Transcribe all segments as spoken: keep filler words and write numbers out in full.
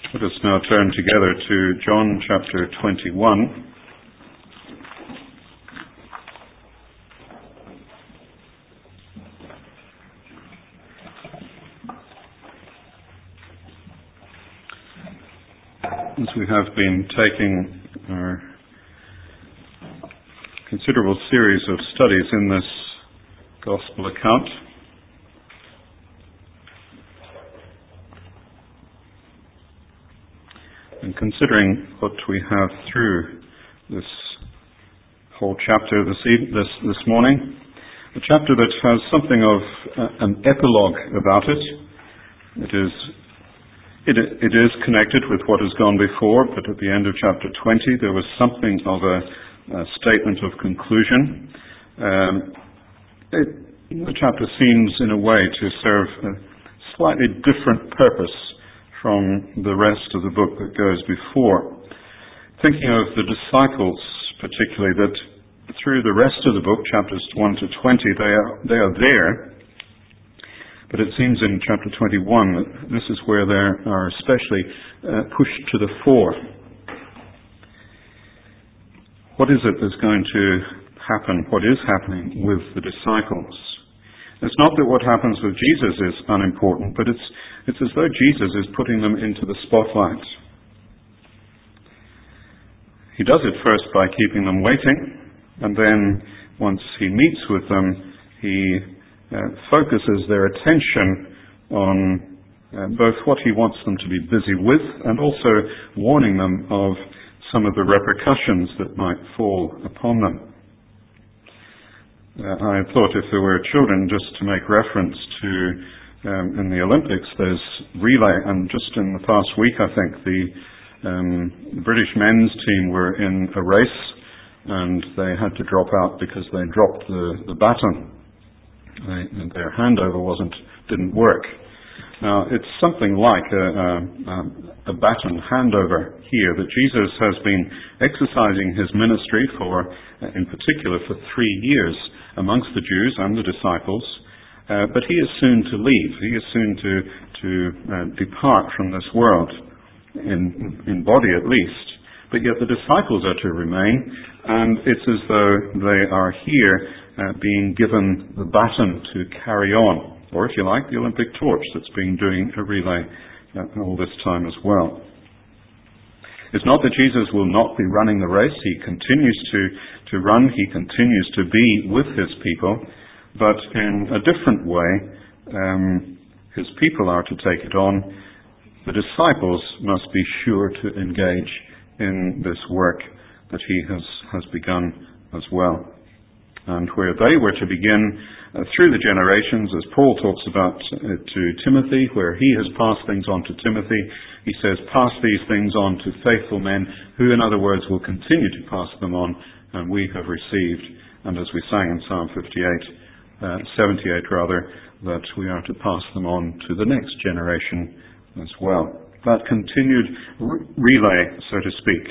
Let us now turn together to John chapter twenty-one. As we have been taking our considerable series of studies in this Gospel account, and considering what we have through this whole chapter this, eve- this, this morning, a chapter that has something of uh, an epilogue about it. It is It, it is connected with what has gone before, but at the end of chapter twenty there was something of a, a statement of conclusion. Um, it, the chapter seems in a way to serve a slightly different purpose from the rest of the book that goes before. Thinking of the disciples particularly, that through the rest of the book, chapters one to twenty, they are, they are there. But it seems in chapter twenty-one that this is where they are especially uh, pushed to the fore. What is it that's going to happen? What is happening with the disciples? It's not that what happens with Jesus is unimportant, but it's, it's as though Jesus is putting them into the spotlight. He does it first by keeping them waiting, and then once he meets with them, he Uh, focuses their attention on uh, both what he wants them to be busy with and also warning them of some of the repercussions that might fall upon them. Uh, I thought if there were children, just to make reference to um, in the Olympics there's relay, and just in the past week I think the, um, the British men's team were in a race and they had to drop out because they dropped the, the baton. They, their handover wasn't didn't work. Now it's something like a, a, a baton handover here that Jesus has been exercising his ministry for, in particular, for three years amongst the Jews and the disciples. Uh, but he is soon to leave. He is soon to to uh, depart from this world, in in body at least. But yet the disciples are to remain, and it's as though they are here uh, being given the baton to carry on, or if you like, the Olympic torch that's been doing a relay uh, all this time as well. It's not that Jesus will not be running the race. He continues to, to run. He continues to be with his people, but in a different way. Um, his people are to take it on. The disciples must be sure to engage in this work that he has, has begun as well. And where they were to begin uh, through the generations, as Paul talks about uh, to Timothy, where he has passed things on to Timothy, he says, pass these things on to faithful men, who in other words will continue to pass them on, and we have received, and as we sang in Psalm fifty-eight, uh, seventy-eight rather, that we are to pass them on to the next generation as well. That continued re- relay, so to speak.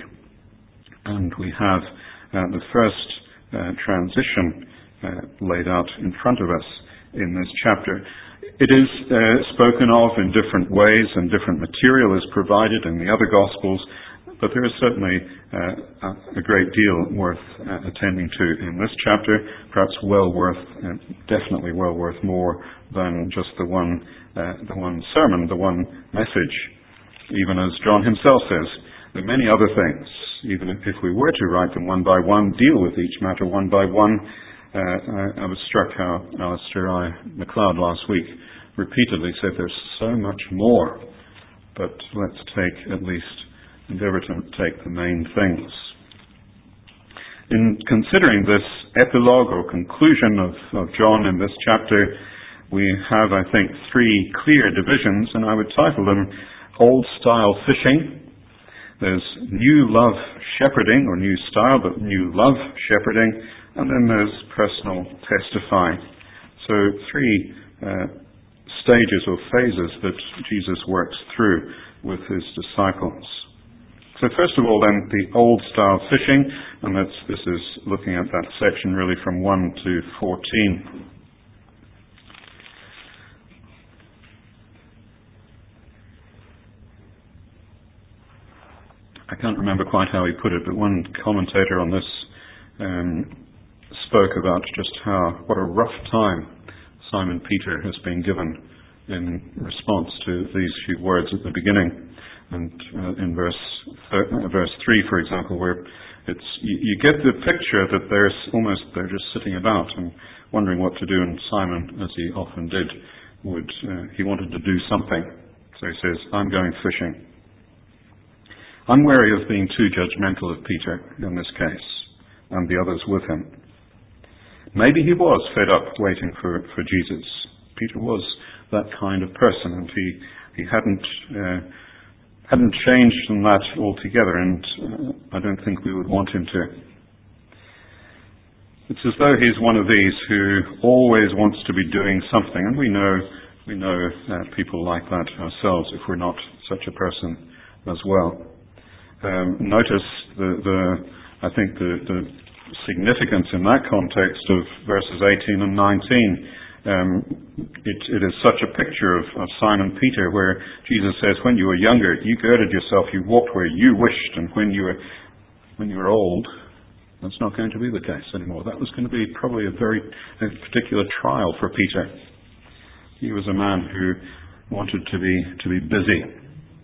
And we have uh, the first uh, transition uh, laid out in front of us in this chapter. It is uh, spoken of in different ways, and different material is provided in the other Gospels, but there is certainly uh, a great deal worth uh, attending to in this chapter, perhaps well worth, uh, definitely well worth more than just the one, uh, the one sermon, the one message. Even as John himself says, there are many other things, even if we were to write them one by one, deal with each matter one by one. Uh, I, I was struck how Alistair I. MacLeod last week repeatedly said there's so much more, but let's take at least, endeavour to take the main things. In considering this epilogue or conclusion of, of John in this chapter, we have, I think, three clear divisions, and I would title them Old Style Fishing. There's New Love Shepherding, or New Style, but New Love Shepherding, and then there's Personal Testifying. So three uh, stages or phases that Jesus works through with his disciples. So first of all then, the Old Style Fishing, and that's, this is looking at that section really from one to fourteen. I can't remember quite how he put it, but one commentator on this um, spoke about just how, what a rough time Simon Peter has been given in response to these few words at the beginning. And uh, in verse uh, verse three, for example, where it's you, you get the picture that they're almost they're just sitting about and wondering what to do. And Simon, as he often did, would uh, he wanted to do something. So he says, "I'm going fishing." I'm wary of being too judgmental of Peter in this case, and the others with him. Maybe he was fed up waiting for, for Jesus. Peter was that kind of person, and he he hadn't uh, hadn't changed from that altogether, and uh, I don't think we would want him to. It's as though he's one of these who always wants to be doing something, and we know we know uh, people like that ourselves if we're not such a person as well. Um, notice the, the I think the, the significance in that context of verses eighteen and nineteen. Um, it, it is such a picture of, of Simon Peter, where Jesus says, "When you were younger, you girded yourself, you walked where you wished, and when you were when you were old, that's not going to be the case anymore." That was going to be probably a very a particular trial for Peter. He was a man who wanted to be to be busy.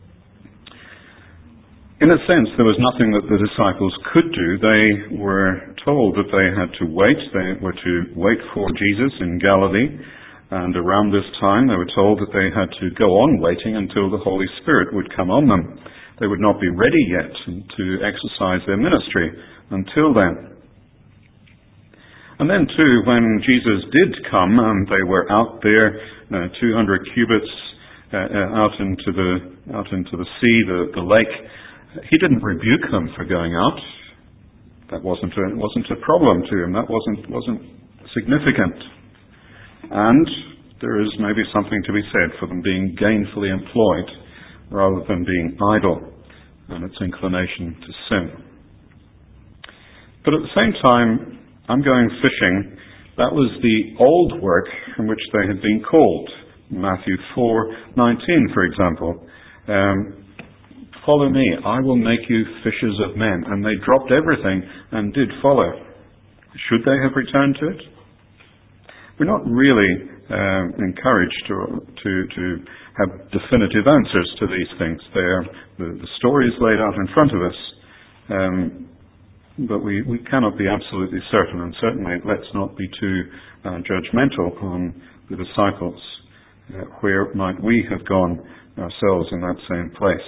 In a sense, there was nothing that the disciples could do. They were told that they had to wait. They were to wait for Jesus in Galilee. And around this time, they were told that they had to go on waiting until the Holy Spirit would come on them. They would not be ready yet to exercise their ministry until then. And then, too, when Jesus did come and they were out there, uh, two hundred cubits uh, out into the out into the sea, the, the lake, he didn't rebuke them for going out. That wasn't a, it wasn't a problem to him. That wasn't wasn't significant. And there is maybe something to be said for them being gainfully employed rather than being idle and its inclination to sin. But at the same time, I'm going fishing. That was the old work from which they had been called. Matthew four nineteen, for example. Um, Follow me, I will make you fishers of men. And they dropped everything and did follow. Should they have returned to it? We're not really uh, encouraged to, to, to have definitive answers to these things. They're, the, the story is laid out in front of us. Um, but we, we cannot be absolutely certain, and certainly let's not be too uh, judgmental on the disciples. Uh, where might we have gone ourselves in that same place?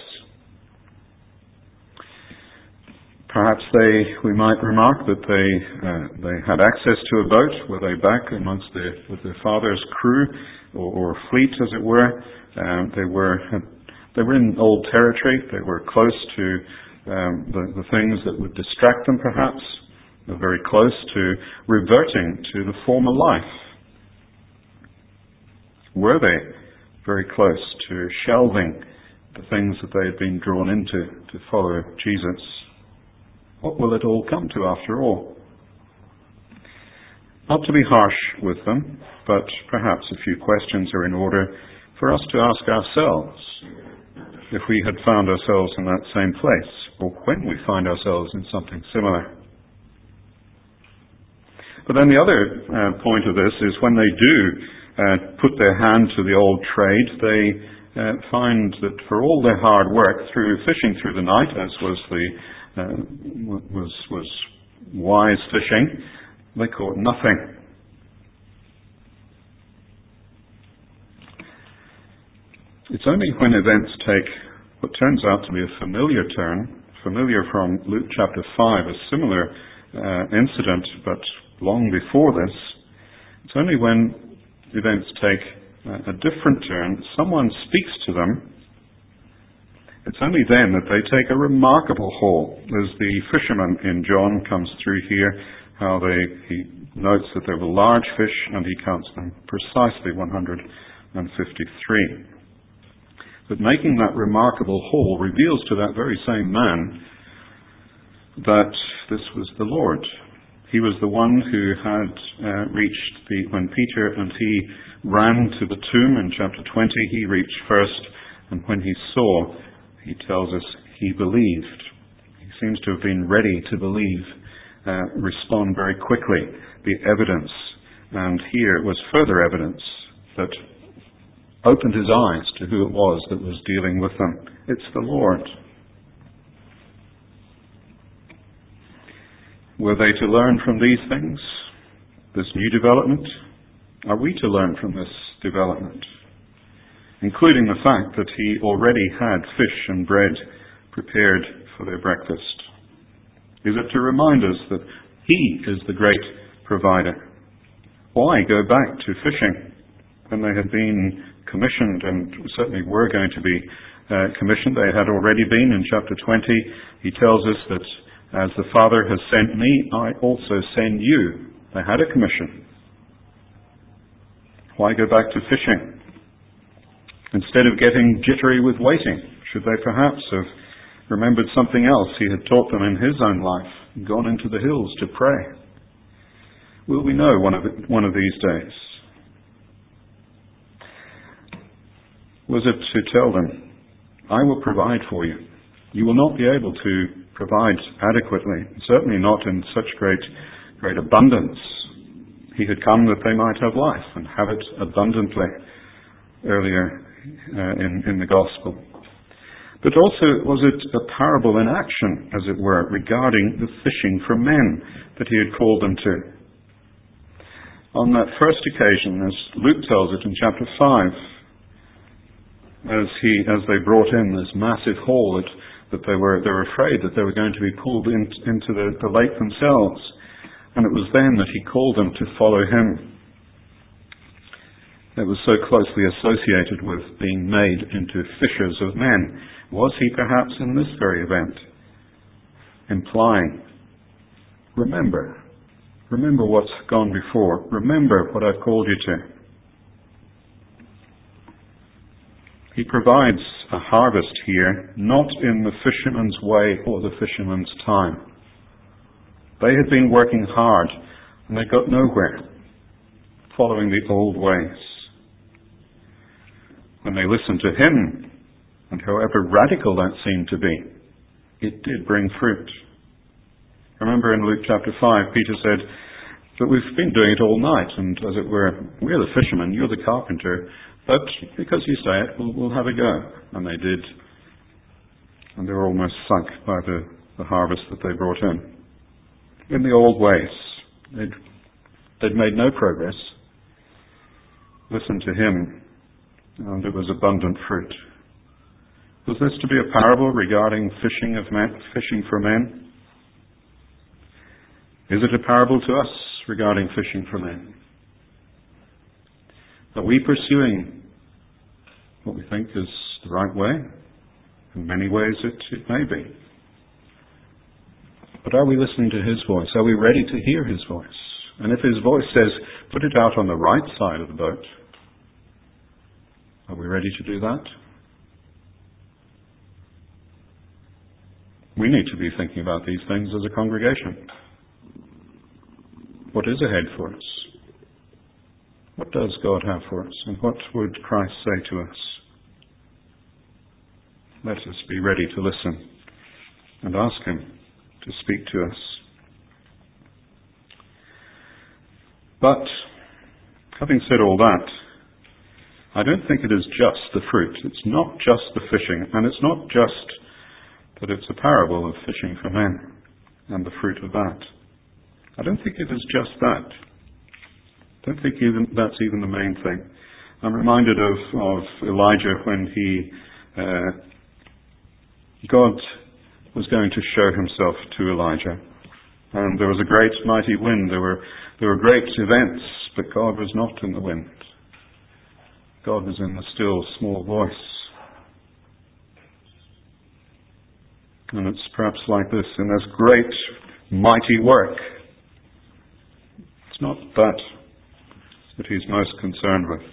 Perhaps they, we might remark that they uh, they had access to a boat. Were they back amongst their with their father's crew or, or fleet, as it were? Um, they were they were in old territory. They were close to um, the, the things that would distract them. Perhaps they were very close to reverting to the former life. Were they very close to shelving the things that they had been drawn into to follow Jesus? What will it all come to after all? Not to be harsh with them, but perhaps a few questions are in order for us to ask ourselves if we had found ourselves in that same place, or when we find ourselves in something similar. But then the other uh, point of this is when they do uh, put their hand to the old trade, they uh, find that for all their hard work through fishing through the night, as was the Uh, was was wise fishing, they caught nothing. It's only when events take what turns out to be a familiar turn, familiar from Luke chapter five, a similar uh, incident, but long before this, it's only when events take uh, a different turn, someone speaks to them. It's only then that they take a remarkable haul. As the fisherman in John comes through here, how they he notes that there were large fish, and he counts them precisely one hundred fifty-three. But making that remarkable haul reveals to that very same man that this was the Lord. He was the one who had uh, reached the, when Peter and he ran to the tomb in chapter twenty, he reached first, and when he saw, he tells us he believed. seems to have been ready to believe, uh, respond very quickly. The evidence, and here was further evidence that opened his eyes to who it was that was dealing with them. It's the Lord. Were they to learn from these things, this new development? Are we to learn from this development? Including the fact that he already had fish and bread prepared for their breakfast. Is it to remind us that he is the great provider? Why go back to fishing when they had been commissioned, and certainly were going to be uh, commissioned? They had already been. In chapter twenty, he tells us that as the Father has sent me, I also send you. They had a commission. Why go back to fishing? Instead of getting jittery with waiting, should they perhaps have remembered something else he had taught them in his own life and gone into the hills to pray? Will we know one of, it, one of these days? Was it to tell them, I will provide for you. You will not be able to provide adequately, certainly not in such great, great abundance. He had come that they might have life and have it abundantly earlier uh, in, in the Gospel. But also, was it a parable in action, as it were, regarding the fishing for men that he had called them to? On that first occasion, as Luke tells it in chapter five, as he, as they brought in this massive haul, that, that they were, they were afraid that they were going to be pulled in, into the, the lake themselves. And it was then that he called them to follow him. It was so closely associated with being made into fishers of men. Was he perhaps in this very event implying, remember, remember what's gone before, remember what I've called you to? He provides a harvest here, not in the fisherman's way or the fisherman's time. They had been working hard and they got nowhere, following the old ways. When they listened to him, and however radical that seemed to be, it did bring fruit. Remember in Luke chapter five, Peter said that we've been doing it all night, and as it were, we're the fishermen, you're the carpenter, but because you say it, we'll, we'll have a go. And they did. And they were almost sunk by the, the harvest that they brought in. In the old ways, they'd, they'd made no progress. Listen to him, and it was abundant fruit. Was this to be a parable regarding fishing of men, fishing for men? Is it a parable to us regarding fishing for men? Are we pursuing what we think is the right way? In many ways it, it may be. But are we listening to his voice? Are we ready to hear his voice? And if his voice says, put it out on the right side of the boat, are we ready to do that? We need to be thinking about these things as a congregation. What is ahead for us? What does God have for us? And what would Christ say to us? Let us be ready to listen and ask him to speak to us. But, having said all that, I don't think it is just the fruit. It's not just the fishing, and it's not just that it's a parable of fishing for men and the fruit of that. I don't think it is just that. I don't think even that's even the main thing. I'm reminded of, of Elijah when he, uh, God was going to show himself to Elijah. And there was a great mighty wind. There were, there were great events, but God was not in the wind. God was in the still small voice. And it's perhaps like this, in this great mighty work. It's not that that he's most concerned with.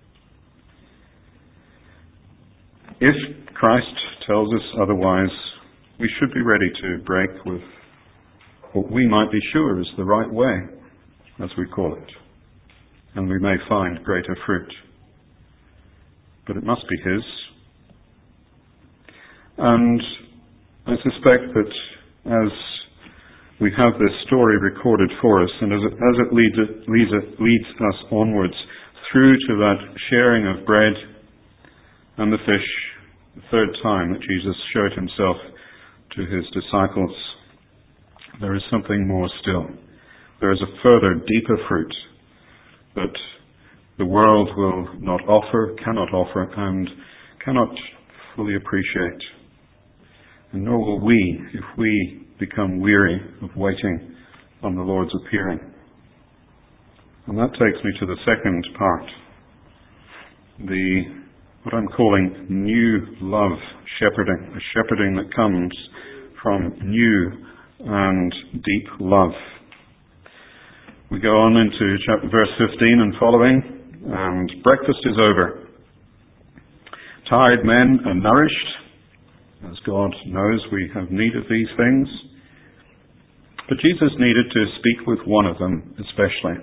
If Christ tells us otherwise, we should be ready to break with what we might be sure is the right way, as we call it. And we may find greater fruit. But it must be his. And I suspect that as we have this story recorded for us, and as it, as it leads, it, leads, it, leads us onwards through to that sharing of bread and the fish, the third time that Jesus showed himself to his disciples, there is something more still. There is a further, deeper fruit that the world will not offer, cannot offer, and cannot fully appreciate. And nor will we if we become weary of waiting on the Lord's appearing. And that takes me to the second part, the what I'm calling new love shepherding, a shepherding that comes from new and deep love. We go on into chapter, verse fifteen and following, and breakfast is over. Tired men are nourished, as God knows we have need of these things. But Jesus needed to speak with one of them especially.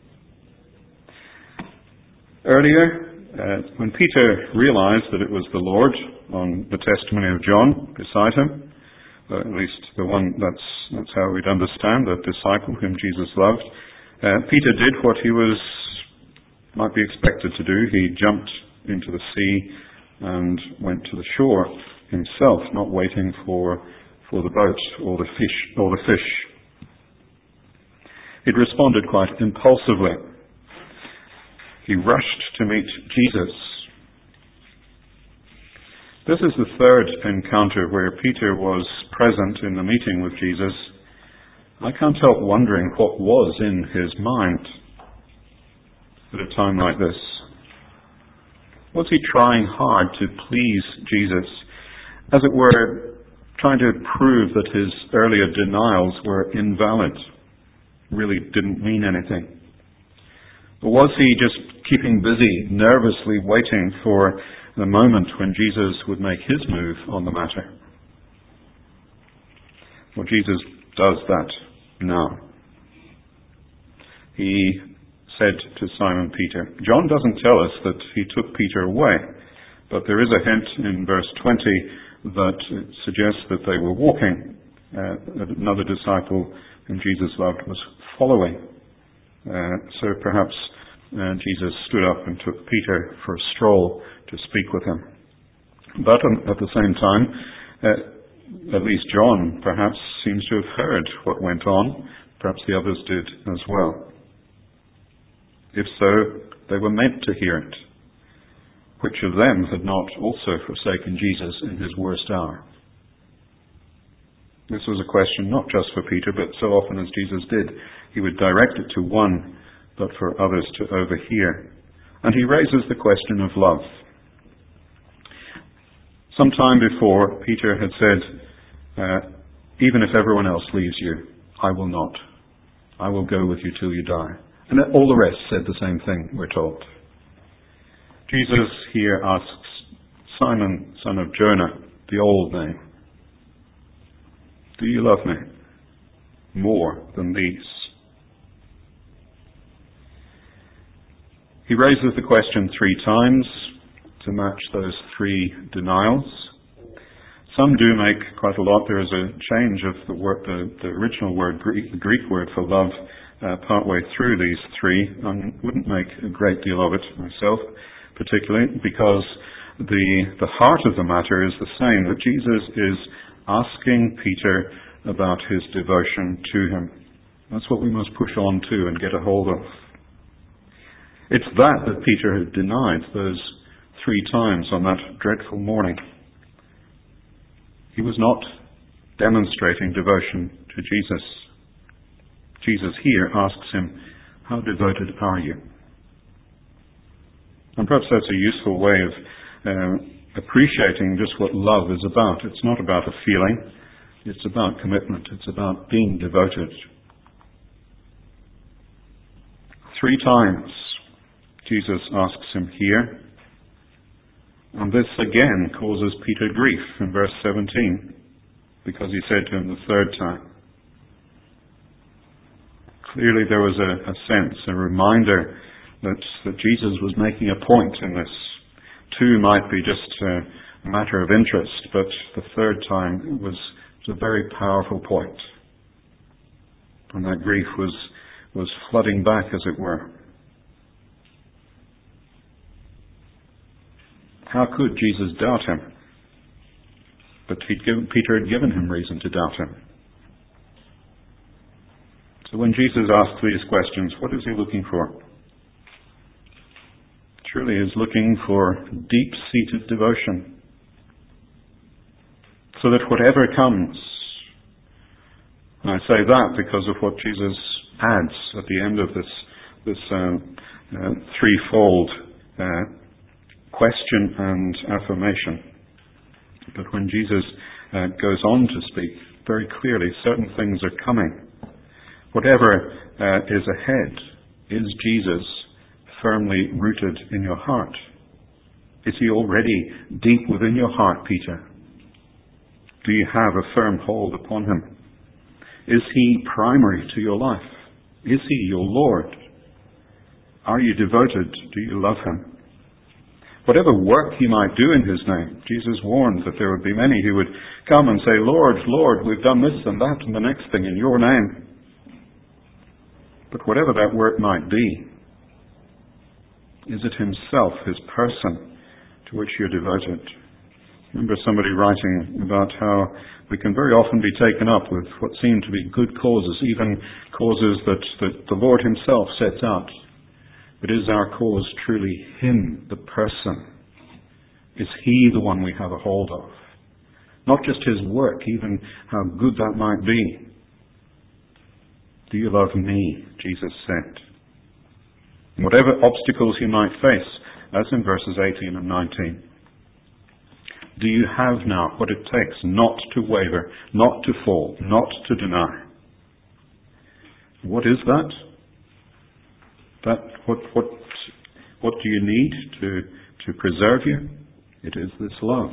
Earlier, uh, when Peter realized that it was the Lord, on the testimony of John beside him, uh, at least the one that's that's how we'd understand the disciple whom Jesus loved, uh, Peter did what he was might be expected to do. He jumped into the sea and went to the shore himself, not waiting for for the boat or the fish or the fish. He'd responded quite impulsively. He rushed to meet Jesus. This is the third encounter where Peter was present in the meeting with Jesus. I can't help wondering what was in his mind at a time like this. Was he trying hard to please Jesus, as it were, trying to prove that his earlier denials were invalid, really didn't mean anything? Or was he just keeping busy, nervously waiting for the moment when Jesus would make his move on the matter? Well, Jesus does that now. He said to Simon Peter, John doesn't tell us that he took Peter away, but there is a hint in verse twenty that suggests that they were walking. Uh, another disciple whom Jesus loved was following. Uh, so perhaps uh, Jesus stood up and took Peter for a stroll to speak with him. But um, at the same time, uh, at least John perhaps seems to have heard what went on. Perhaps the others did as well. If so, they were meant to hear it. Which of them had not also forsaken Jesus in his worst hour? This was a question not just for Peter, but so often as Jesus did, he would direct it to one, but for others to overhear. And he raises the question of love. Some time before, Peter had said, uh, even if everyone else leaves you, I will not. I will go with you till you die. And all the rest said the same thing, we're told. Jesus here asks Simon, son of Jonah, the old name, do you love me more than these? He raises the question three times to match those three denials. Some do make quite a lot. There is a change of the, word, the, the original word, Greek, the Greek word for love, uh, partway through these three. I wouldn't make a great deal of it myself, particularly because the the heart of the matter is the same, that Jesus is asking Peter about his devotion to him. That's what we must push on to and get a hold of. It's that that Peter had denied those three times on that dreadful morning. He was not demonstrating devotion to Jesus. Jesus here asks him, how devoted are you? And perhaps that's a useful way of uh, appreciating just what love is about. It's not about a feeling. It's about commitment. It's about being devoted. Three times Jesus asks him here. And this again causes Peter grief in verse seventeen, because he said to him the third time. Clearly there was a, a sense, a reminder that, that Jesus was making a point in this. Two might be just a matter of interest, but the third time was It's a very powerful point. And that grief was, was flooding back, as it were. How could Jesus doubt him? But he'd given, Peter had given him reason to doubt him. So when Jesus asks these questions, what is he looking for? Truly, he's looking for deep-seated devotion. So that whatever comes, and I say that because of what Jesus adds at the end of this, this um, uh, threefold uh, question and affirmation. But when Jesus uh, goes on to speak very clearly, certain things are coming. Whatever uh, is ahead, is Jesus firmly rooted in your heart? Is he already deep within your heart, Peter? Do you have a firm hold upon him? Is he primary to your life? Is he your Lord? Are you devoted? Do you love him? Whatever work he might do in his name, Jesus warned that there would be many who would come and say, Lord, Lord, we've done this and that and the next thing in your name. But whatever that work might be, is it himself, his person, to which you're devoted? I remember somebody writing about how we can very often be taken up with what seem to be good causes, even causes that, that the Lord himself sets out. But is our cause truly him, the person? Is he the one we have a hold of? Not just his work, even how good that might be. Do you love me? Jesus said. Whatever obstacles you might face, as in verses eighteen and nineteen, do you have now what it takes not to waver, not to fall, not to deny? What is that? That what what what do you need to to preserve you? It is this love.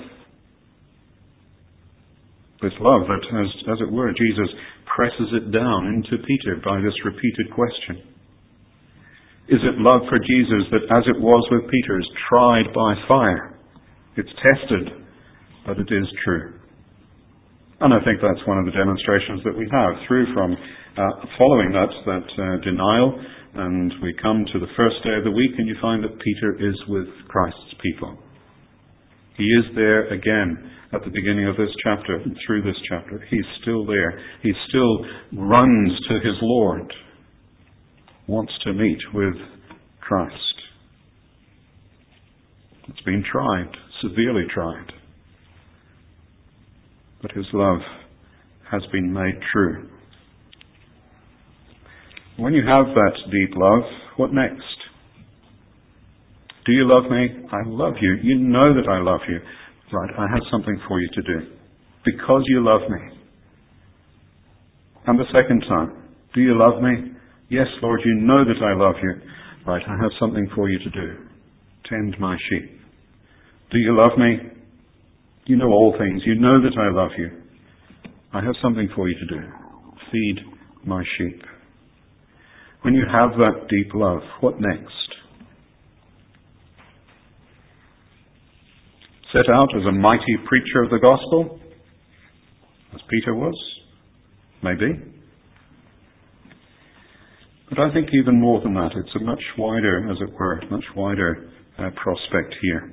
This love that, as as it were, Jesus presses it down into Peter by this repeated question. Is it love for Jesus that, as it was with Peter, is tried by fire? It's tested, but it is true. And I think that's one of the demonstrations that we have through from uh, following that, that uh, denial, and we come to the first day of the week and you find that Peter is with Christ's people. He is there again at the beginning of this chapter and through this chapter. He's still there. He still runs to his Lord, wants to meet with Christ. It's been tried, severely tried. But his love has been made true. When you have that deep love, what next? Do you love me? I love you. You know that I love you. Right, I have something for you to do. Because you love me. And the second time, do you love me? Yes, Lord, you know that I love you. Right, I have something for you to do. Tend my sheep. Do you love me? You know all things. You know that I love you. I have something for you to do. Feed my sheep. When you have that deep love, what next? Set out as a mighty preacher of the gospel, as Peter was? Maybe. But I think even more than that, it's a much wider, as it were, much wider uh, prospect here.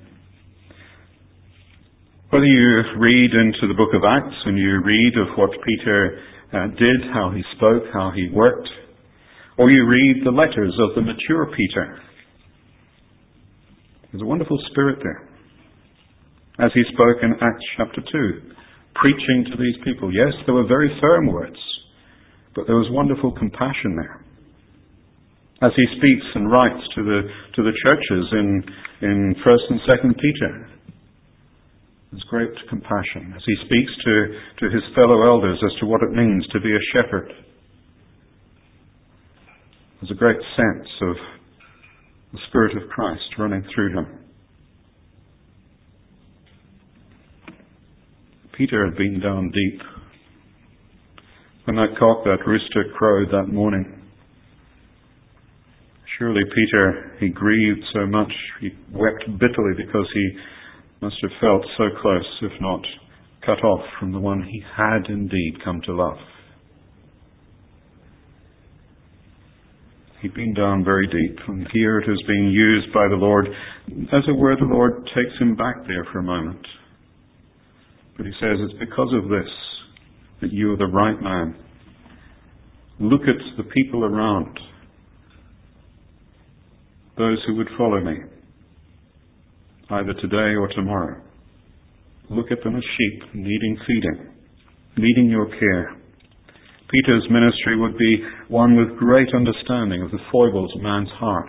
Whether you read into the book of Acts and you read of what Peter uh, did, how he spoke, how he worked, or you read the letters of the mature Peter, there's a wonderful spirit there. As he spoke in Acts chapter two, preaching to these people. Yes, there were very firm words, but there was wonderful compassion there. As he speaks and writes to the to the churches in in First and Second Peter, there's great compassion. As he speaks to, to his fellow elders as to what it means to be a shepherd, there's a great sense of the Spirit of Christ running through him. Peter had been down deep. When that cock, that rooster crowed that morning, surely Peter, he grieved so much, he wept bitterly because he must have felt so close, if not cut off from the one he had indeed come to love. He'd been down very deep, and here it is being used by the Lord. As it were, the Lord takes him back there for a moment. But he says, it's because of this that you are the right man. Look at the people around, those who would follow me, either today or tomorrow. Look at them as sheep, needing feeding, needing your care. Peter's ministry would be one with great understanding of the foibles of man's heart.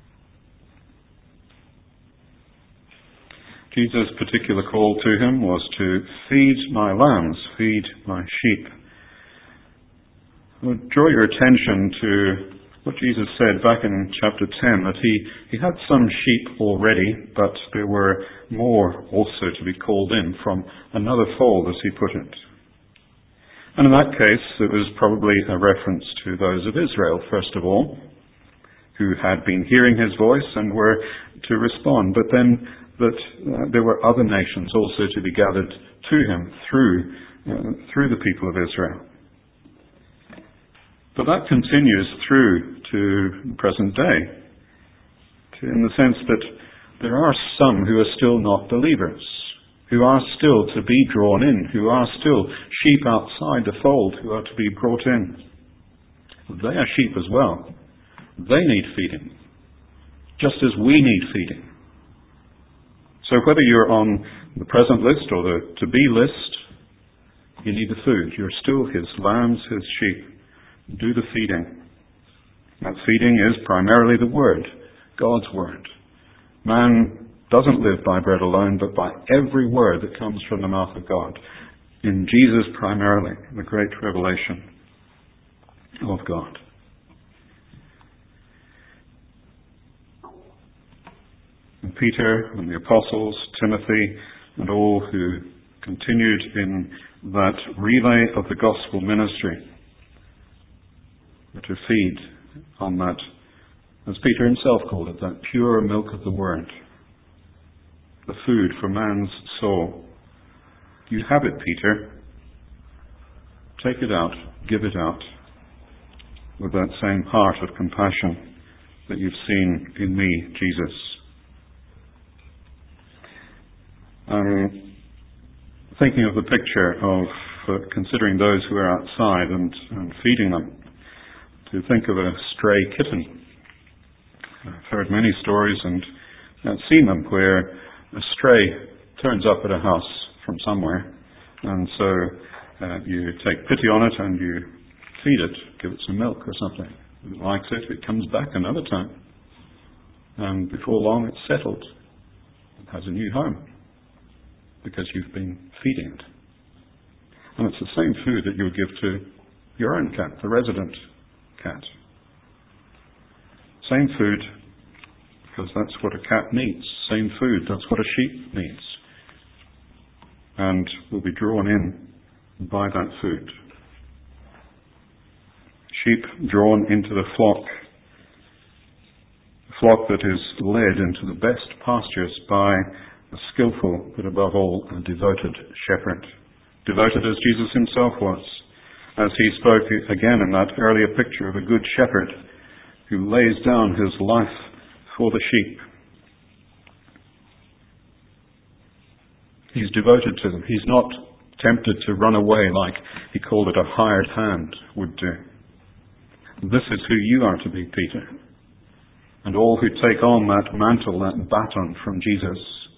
Jesus' particular call to him was to feed my lambs, feed my sheep. I would draw your attention to what Jesus said back in chapter ten, that he, he had some sheep already, but there were more also to be called in from another fold, as he put it. And in that case, it was probably a reference to those of Israel, first of all, who had been hearing his voice and were to respond, but then that uh, there were other nations also to be gathered to him through, uh, through the people of Israel. But that continues through to the present day, to, in the sense that there are some who are still not believers, who are still to be drawn in, who are still sheep outside the fold, who are to be brought in. They are sheep as well. They need feeding, just as we need feeding. So whether you're on the present list or the to-be list, you need the food. You're still his lambs, his sheep. Do the feeding. That feeding is primarily the Word, God's Word. Man doesn't live by bread alone, but by every word that comes from the mouth of God. In Jesus primarily, the great revelation of God. And Peter and the apostles, Timothy, and all who continued in that relay of the gospel ministry were to feed on that, as Peter himself called it, that pure milk of the Word. The food for man's soul. You have it, Peter. Take it out, give it out, with that same heart of compassion that you've seen in me, Jesus. I'm thinking of the picture of uh, considering those who are outside and, and feeding them. To think of a stray kitten. I've heard many stories and I've seen them where a stray turns up at a house from somewhere, and so uh, you take pity on it and you feed it, give it some milk or something. If it likes it, it comes back another time. And before long it's settled. It has a new home because you've been feeding it. And it's the same food that you would give to your own cat, the resident cat. Same food, because that's what a cat needs. Same food, that's what a sheep needs. And will be drawn in by that food. Sheep drawn into the flock. A flock that is led into the best pastures by a skillful, but above all, a devoted shepherd. Devoted as Jesus himself was, as he spoke again in that earlier picture of a good shepherd who lays down his life for the sheep. He's devoted to them. He's not tempted to run away like he called it a hired hand would do. This is who you are to be, Peter. And all who take on that mantle, that baton from Jesus.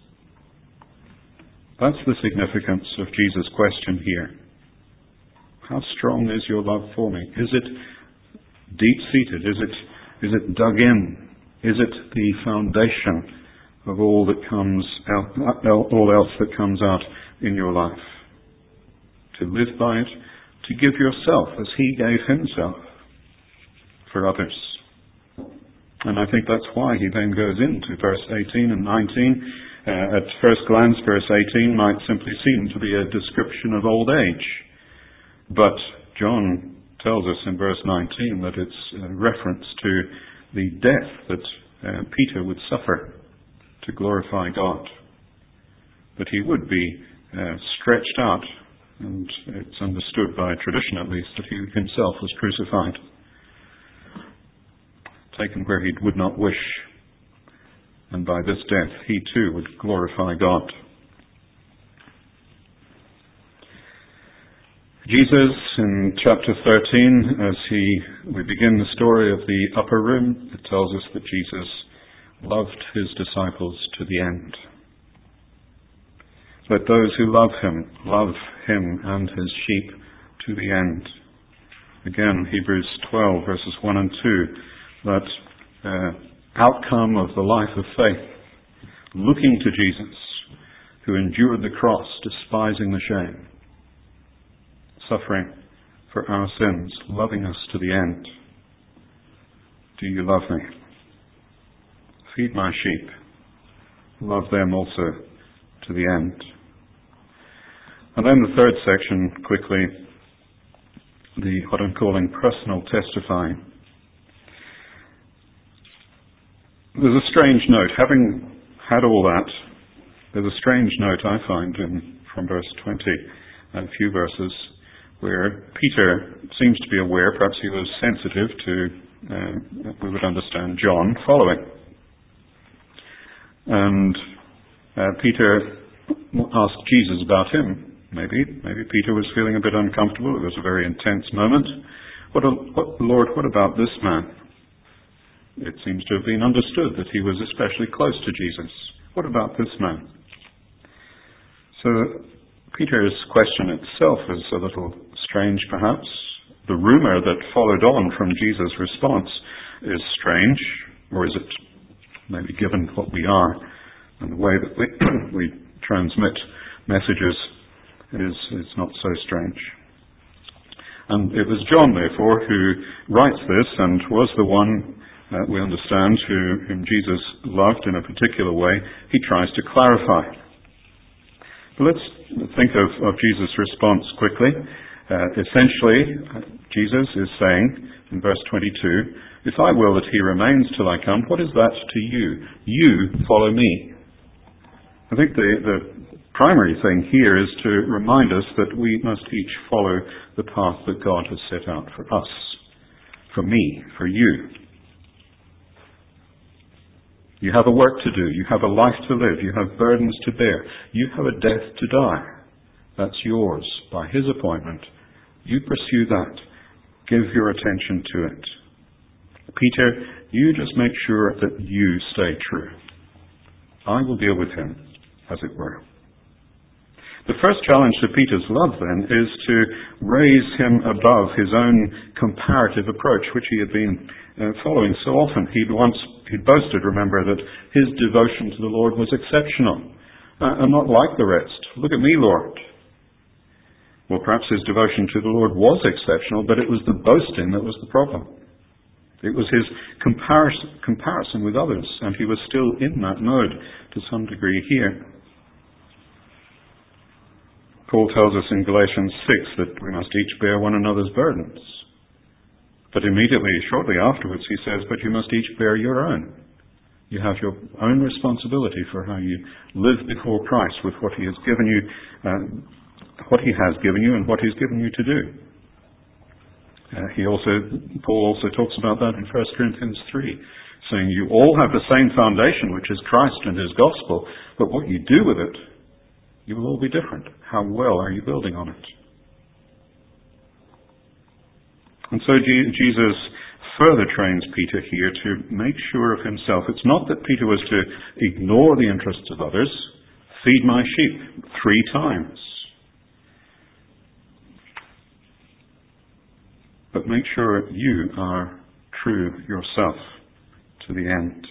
That's the significance of Jesus' question here. How strong is your love for me? Is it deep-seated? Is it, is it dug in? Is it the foundation of all that comes out, all else that comes out in your life? To live by it, to give yourself as he gave himself for others. And I think that's why he then goes into verse eighteen and nineteen. Uh, at first glance, verse eighteen might simply seem to be a description of old age. But John tells us in verse nineteen that it's a reference to the death that uh, Peter would suffer to glorify God. That he would be uh, stretched out, and it's understood by tradition at least that he himself was crucified, taken where he would not wish, and by this death he too would glorify God. Jesus, in chapter thirteen, as he we begin the story of the upper room, it tells us that Jesus loved his disciples to the end. Let those who love him love him and his sheep to the end. Again, Hebrews twelve, verses one and two, that uh, outcome of the life of faith, looking to Jesus, who endured the cross, despising the shame, suffering for our sins, loving us to the end. Do you love me? Feed my sheep. Love them also to the end. And then the third section, quickly, the what I'm calling personal testifying. There's a strange note. Having had all that, there's a strange note I find in from verse twenty, and a few verses, where Peter seems to be aware, perhaps he was sensitive to, uh, we would understand, John following. And uh, Peter asked Jesus about him. Maybe, maybe Peter was feeling a bit uncomfortable. It was a very intense moment. What, a, what, Lord, what about this man? It seems to have been understood that he was especially close to Jesus. What about this man? So Peter's question itself is a little strange, perhaps. The rumor that followed on from Jesus' response is strange, or is it maybe given what we are and the way that we, we transmit messages is, is not so strange. And it was John, therefore, who writes this and was the one, uh, we understand, who, whom Jesus loved in a particular way. He tries to clarify. But let's think of, of Jesus' response quickly. Uh, essentially, uh, Jesus is saying in verse twenty-two, if I will that he remains till I come, what is that to you? You follow me. I think the, the primary thing here is to remind us that we must each follow the path that God has set out for us, for me, for you. You have a work to do. You have a life to live. You have burdens to bear. You have a death to die. That's yours by his appointment. You pursue that. Give your attention to it. Peter, you just make sure that you stay true. I will deal with him, as it were. The first challenge to Peter's love, then, is to raise him above his own comparative approach, which he had been uh, following so often. He'd once he'd boasted, remember, that his devotion to the Lord was exceptional uh, and not like the rest. Look at me, Lord. Well, perhaps his devotion to the Lord was exceptional, but it was the boasting that was the problem. It was his comparison, comparison with others, and he was still in that mode to some degree here. Paul tells us in Galatians six that we must each bear one another's burdens. But immediately, shortly afterwards, he says, but you must each bear your own. You have your own responsibility for how you live before Christ with what he has given you, uh, what he has given you and what he's given you to do. Uh, he also, Paul also talks about that in First Corinthians three, saying you all have the same foundation, which is Christ and his gospel, but what you do with it, you will all be different. How well are you building on it? And so Jesus further trains Peter here to make sure of himself. It's not that Peter was to ignore the interests of others. Feed my sheep three times. But make sure you are true yourself to the end.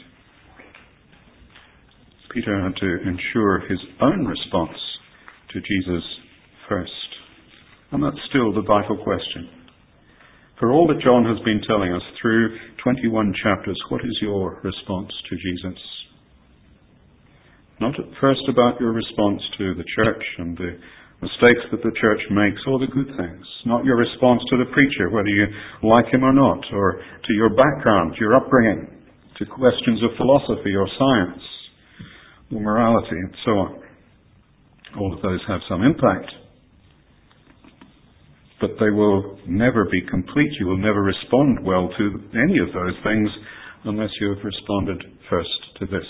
Peter had to ensure his own response to Jesus first. And that's still the vital question. For all that John has been telling us through twenty-one chapters, what is your response to Jesus? Not at first about your response to the church and the mistakes that the church makes, or the good things. Not your response to the preacher, whether you like him or not, or to your background, your upbringing, to questions of philosophy or science, or morality, and so on. All of those have some impact, but they will never be complete. You will never respond well to any of those things unless you have responded first to this.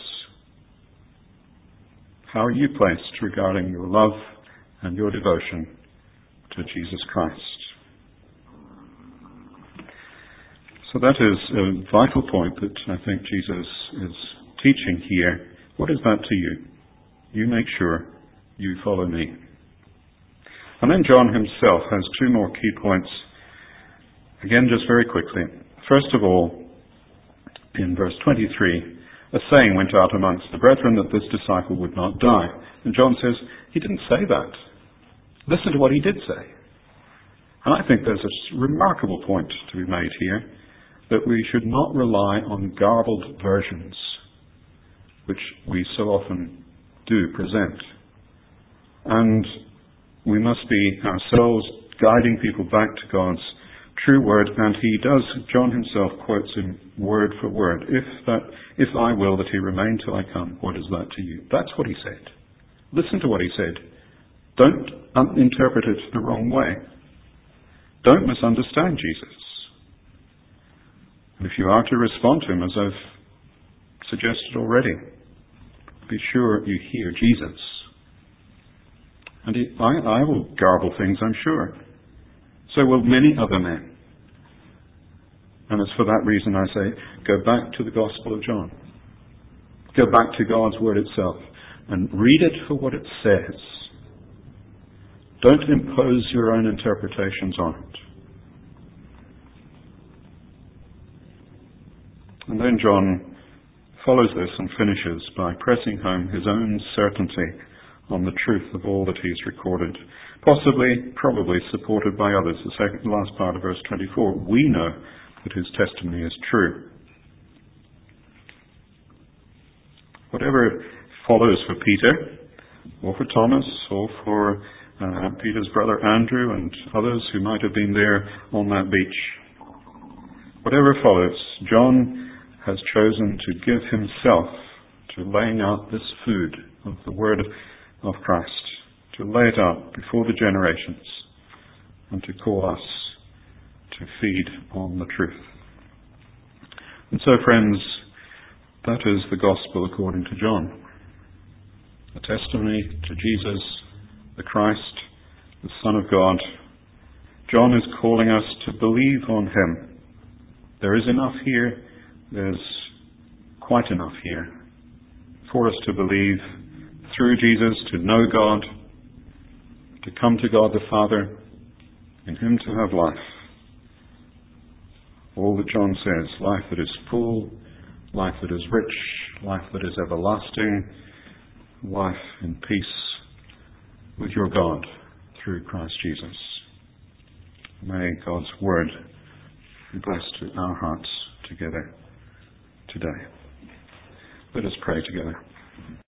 How are you placed regarding your love and your devotion to Jesus Christ? So that is a vital point that I think Jesus is teaching here. What is that to you? You make sure you follow me. And then John himself has two more key points. Again, just very quickly. First of all, in verse twenty-three, a saying went out amongst the brethren that this disciple would not die. And John says, he didn't say that. Listen to what he did say. And I think there's a remarkable point to be made here, that we should not rely on garbled versions, which we so often do present. And we must be ourselves guiding people back to God's true word, and he does, John himself quotes him word for word. If that, if I will that he remain till I come, what is that to you? That's what he said. Listen to what he said. Don't un- interpret it the wrong way. Don't misunderstand Jesus. And if you are to respond to him, as I've suggested already, be sure you hear Jesus. And he, I, I will garble things, I'm sure. So will many other men. And it's for that reason I say, go back to the Gospel of John. Go back to God's Word itself and read it for what it says. Don't impose your own interpretations on it. And then John follows this and finishes by pressing home his own certainty on the truth of all that he's recorded. Possibly, probably supported by others. The second, last part of verse twenty-four. We know that his testimony is true. Whatever follows for Peter, or for Thomas, or for uh, Peter's brother Andrew and others who might have been there on that beach, whatever follows, John has chosen to give himself to laying out this food of the Word of Christ, to lay it out before the generations, and to call us to feed on the truth. And so, friends, that is the gospel according to John. A testimony to Jesus, the Christ, the Son of God. John is calling us to believe on him. There is enough here, there's quite enough here for us to believe through Jesus, to know God, to come to God the Father, in him to have life. All that John says, life that is full, life that is rich, life that is everlasting, life in peace with your God through Christ Jesus. May God's word be blessed to our hearts together today. Let us pray together.